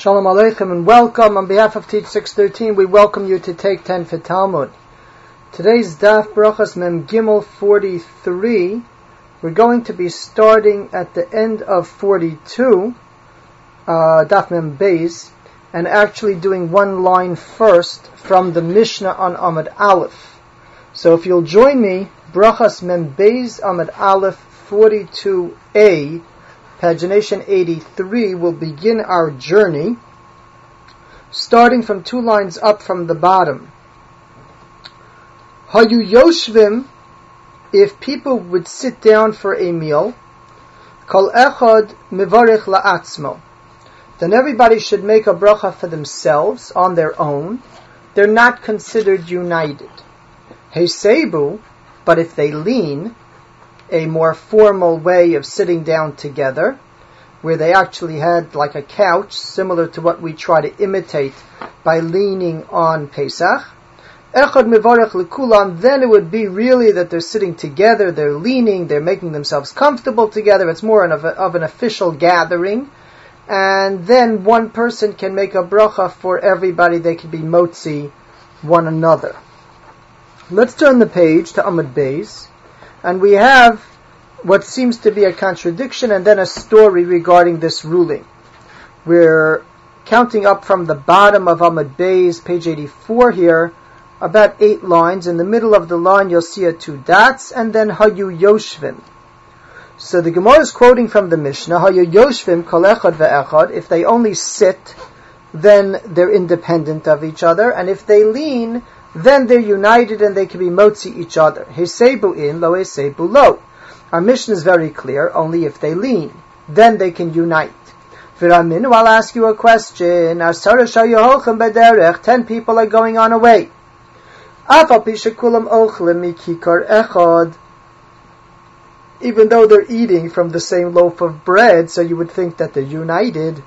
Shalom Aleichem and welcome. On behalf of Teach 613, we welcome you to Take 10 for Talmud. Today's Daf Brachas Mem Gimel 43. We're going to be starting at the end of 42, Daf Mem Beis, and actually doing one line first from the Mishnah on Amud Aleph. So if you'll join me, Brachas Mem Beis Amud Aleph 42a, pagination 83, will begin our journey, starting from 2 lines up from the bottom. Hayu yoshvim, if people would sit down for a meal, kol echad mivarich la'atzmo, then everybody should make a bracha for themselves on their own. They're not considered united. Heisebu, but if they lean, a more formal way of sitting down together, where they actually had like a couch, similar to what we try to imitate by leaning on Pesach. Echad mevarech lekulam, then it would be really that they're sitting together, they're leaning, they're making themselves comfortable together. It's more of an official gathering. And then one person can make a bracha for everybody. They can be motzi one another. Let's turn the page to Amud Beis. And we have what seems to be a contradiction and then a story regarding this ruling. We're counting up from the bottom of Amud Beis, page 84 here, about 8 lines. In the middle of the line you'll see 2 dots, and then Hayu Yoshvim. So the Gemara is quoting from the Mishnah, Hayu Yoshvim kol echad ve'echad, if they only sit, then they're independent of each other, and if they lean, then they're united and they can be motzi each other. Heisebu in, lo heisebu lo. Our mission is very clear, only if they lean, then they can unite. V'raminu, I'll ask you a question. 10 people are going on a way. Even though they're eating from the same loaf of bread, so you would think that they're united.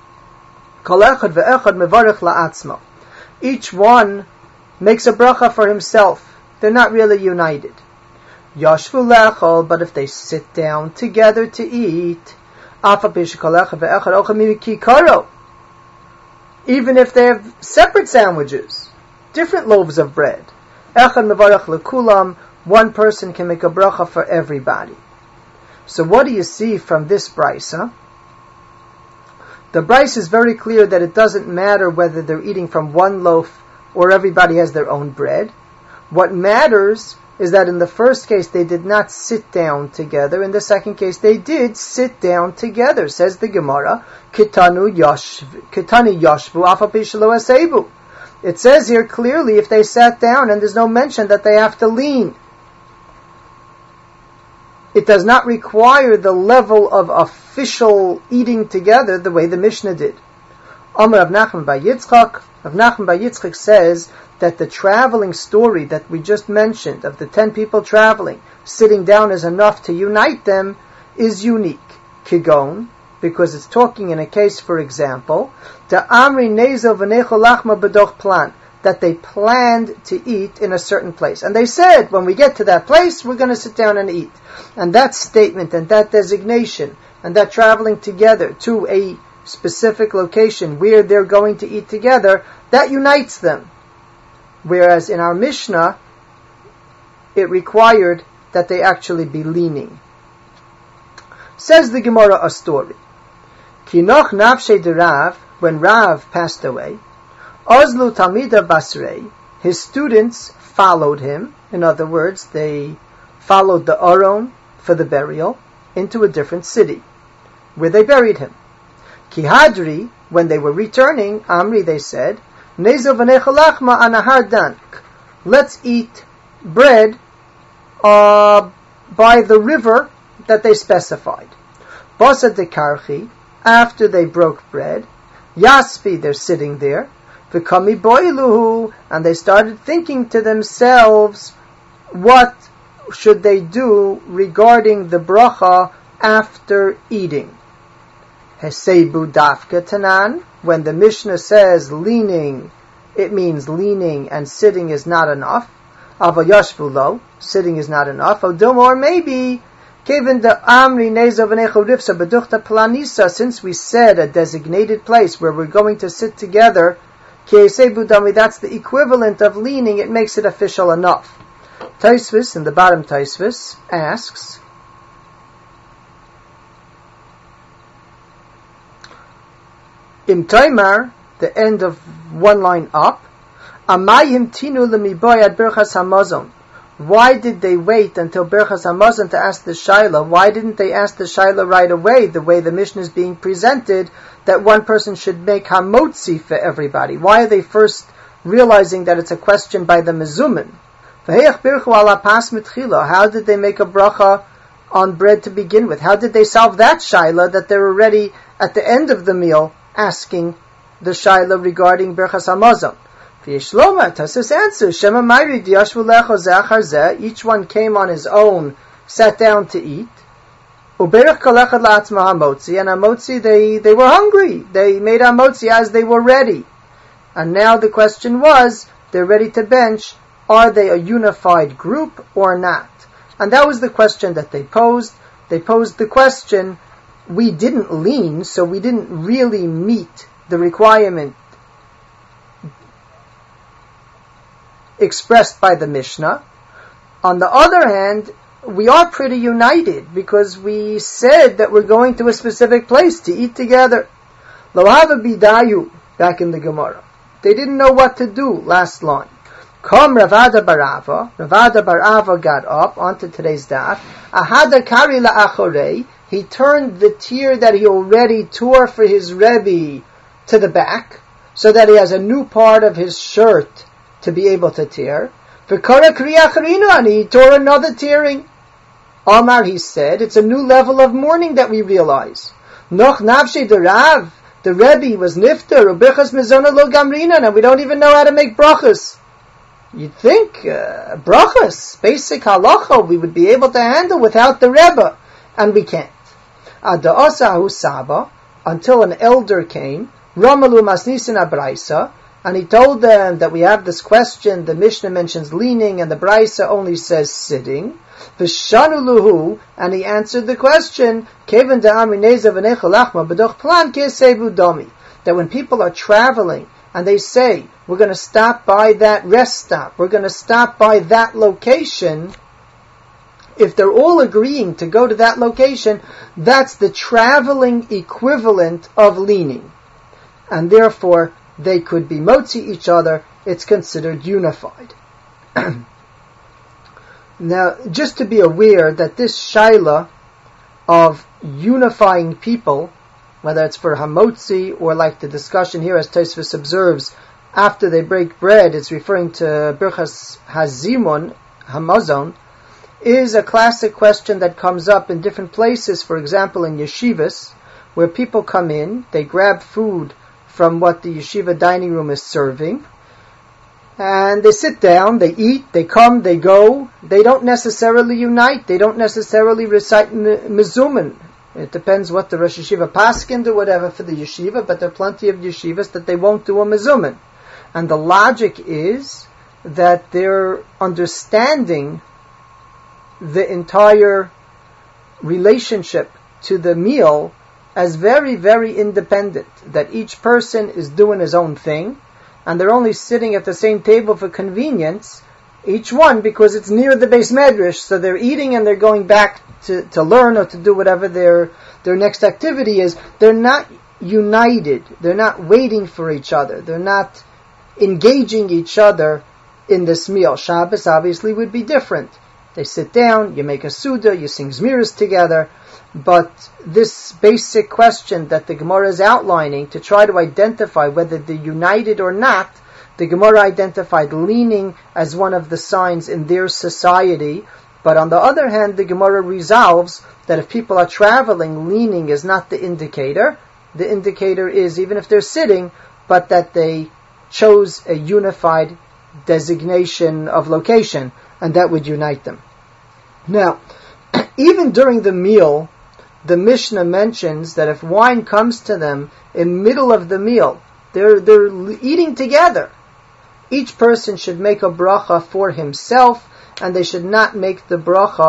Each one makes a bracha for himself. They're not really united. Yashvu lechol, but if they sit down together to eat, even if they have separate sandwiches, different loaves of bread, one person can make a bracha for everybody. So what do you see from this brisa? The brisa is very clear that it doesn't matter whether they're eating from one loaf or everybody has their own bread. What matters is that in the first case they did not sit down together. In the second case they did sit down together. Says the Gemara, Kitani yashvu afapi shelo asebu. It says here clearly if they sat down, and there's no mention that they have to lean. It does not require the level of official eating together the way the Mishnah did. Amar Rav Nachman bar Yitzchak. Rav Nachman bar Yitzchak says that the traveling story that we just mentioned of the 10 people traveling, sitting down is enough to unite them, is unique. Kigon, because it's talking in a case, for example, da amri nezel v'nechol lachma b'doch plan, that they planned to eat in a certain place. And they said, when we get to that place, we're going to sit down and eat. And that statement and that designation and that traveling together to a specific location where they're going to eat together, that unites them. Whereas in our Mishnah, it required that they actually be leaning. Says the Gemara a story. Kinoch nafshe de Rav, when Rav passed away, Ozlu Talmida Basrei, his students followed him. In other words, they followed the Aron for the burial into a different city, where they buried him. Kihadri, when they were returning, Amri, they said, Nezel v'nechol lachma anahar dank. Let's eat bread by the river that they specified. Basa de karchi, after they broke bread, Yaspi, they're sitting there, v'kami boiluhu, and they started thinking to themselves, what should they do regarding the bracha after eating? Hesebu dafka tanan, when the Mishnah says leaning, it means leaning and sitting is not enough. Ava yashvu lo, sitting is not enough. Or maybe Since we said a designated place where we're going to sit together, that's the equivalent of leaning, it makes it official enough. Taisvis, in the bottom Taisvis, asks, Im Taimar, the end of one line up, Amayim tinu lemiboy birchas hamazon. Why did they wait until birchas hamazon to ask the shaila? Why didn't they ask the shaila right away, the way the Mishnah is being presented, that one person should make hamotzi for everybody? Why are they first realizing that it's a question by the mezumin? How did they make a bracha on bread to begin with? How did they solve that shaila that they're already at the end of the meal asking the shaila regarding birchas hamazon? Tasis answers, each one came on his own, sat down to eat. And hamotzi, they were hungry. They made hamotzi as they were ready. And now the question was, they're ready to bench, are they a unified group or not? And that was the question that they posed. They posed the question, we didn't lean, so we didn't really meet the requirement expressed by the Mishnah. On the other hand, we are pretty united because we said that we're going to a specific place to eat together. Lo hava bidayu, back in the Gemara. They didn't know what to do, last line. Come Ravada Barava. Ravada Barava got up onto today's daf. Ahada kari la'achorei. He turned the tear that he already tore for his Rebbe to the back, so that he has a new part of his shirt to be able to tear. V'kara kriyacharinu, and he tore another tearing. Omar, he said, it's a new level of mourning that we realize. Noch nafshe de Rav, the Rebbe was nifter, u'bichas mezona lo gamrinan, and we don't even know how to make brachas. You'd think brachas, basic halacha, we would be able to handle without the Rebbe, and we can't. Ada'asahu saba, until an elder came, Ramalu masnisin abraisa, and he told them that we have this question, the Mishnah mentions leaning, and the Braisa only says sitting. V'shanu luhu, and he answered the question, Kevan da'amri neza v'nechel achma b'doch plan kesevu domi, that when people are traveling, and they say, we're going to stop by that rest stop, we're going to stop by that location, if they're all agreeing to go to that location, that's the traveling equivalent of leaning. And therefore, they could be motzi each other, it's considered unified. Now, just to be aware that this shaila of unifying people, whether it's for hamotzi or like the discussion here as Tosfos observes, after they break bread, it's referring to birchas hazimun, hamazon, is a classic question that comes up in different places, for example in yeshivas, where people come in, they grab food from what the yeshiva dining room is serving, and they sit down, they eat, they come, they go, they don't necessarily unite, they don't necessarily recite mezumin. It depends what the Rosh Yeshiva paskin or whatever for the yeshiva, but there are plenty of yeshivas that they won't do a mezumin. And the logic is that they're understanding the entire relationship to the meal as very, very independent, that each person is doing his own thing, and they're only sitting at the same table for convenience, each one, because it's near the Beis Medrash, so they're eating and they're going back to learn or to do whatever their next activity is. They're not united, they're not waiting for each other, they're not engaging each other in this meal. Shabbos obviously would be different. They sit down, you make a Suda, you sing Zmiris together, but this basic question that the Gemara is outlining to try to identify whether they're united or not, the Gemara identified leaning as one of the signs in their society, but on the other hand, the Gemara resolves that if people are traveling, leaning is not the indicator. The indicator is, even if they're sitting, but that they chose a unified designation of location, and that would unite them. Now, even during the meal, the Mishnah mentions that if wine comes to them in the middle of the meal, they're eating together. Each person should make a bracha for himself, and they should not make the bracha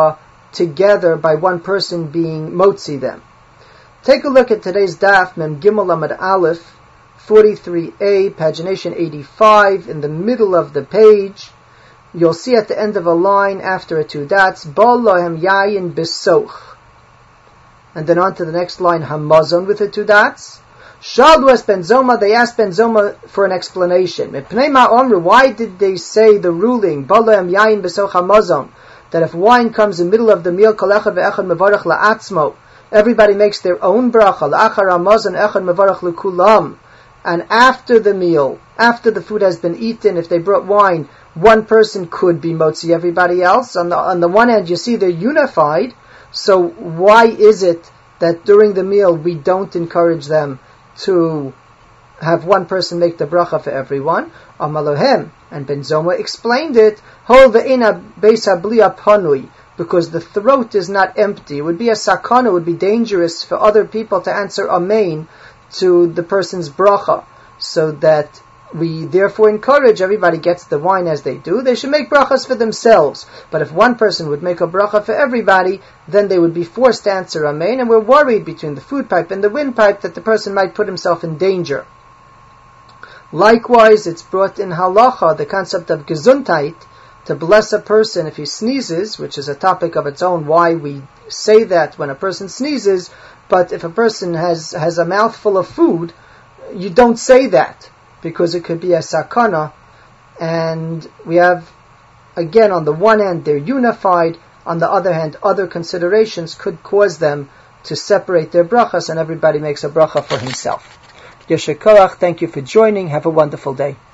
together by one person being motzi them. Take a look at today's daf, Mem Gimel Amud Aleph, 43a, pagination 85, in the middle of the page. You'll see at the end of a line after a two dots, Bal lohem yayin besoch. And then on to the next line, Hamazon with the two dots. Shaldu es Ben Zoma, they asked Ben Zoma for an explanation. Why did they say the ruling, Bal lohem yayin besoch Hamazon, that if wine comes in the middle of the meal, kol echad ve'echad mevarach la'atzmo, everybody makes their own bracha, la'achar Hamazon echad mevarach l'kulam, and after the meal, after the food has been eaten, if they brought wine, one person could be motzi everybody else. On the one hand, you see they're unified, so why is it that during the meal we don't encourage them to have one person make the bracha for everyone? Amalohem, and Ben Zoma explained it, Hol ve'ena beis hablia panui, because the throat is not empty. It would be a sakana, it would be dangerous for other people to answer amen to the person's bracha, so that we therefore encourage everybody gets the wine as they do. They should make brachas for themselves. But if one person would make a bracha for everybody, then they would be forced to answer amen, and we're worried between the food pipe and the windpipe that the person might put himself in danger. Likewise, it's brought in halacha, the concept of gesundheit, to bless a person if he sneezes, which is a topic of its own, why we say that when a person sneezes. But if a person has a mouthful of food, you don't say that, because it could be a sakana. And we have, again, on the one hand, they're unified. On the other hand, other considerations could cause them to separate their brachas, and everybody makes a bracha for himself. Yesher Koach, thank you for joining. Have a wonderful day.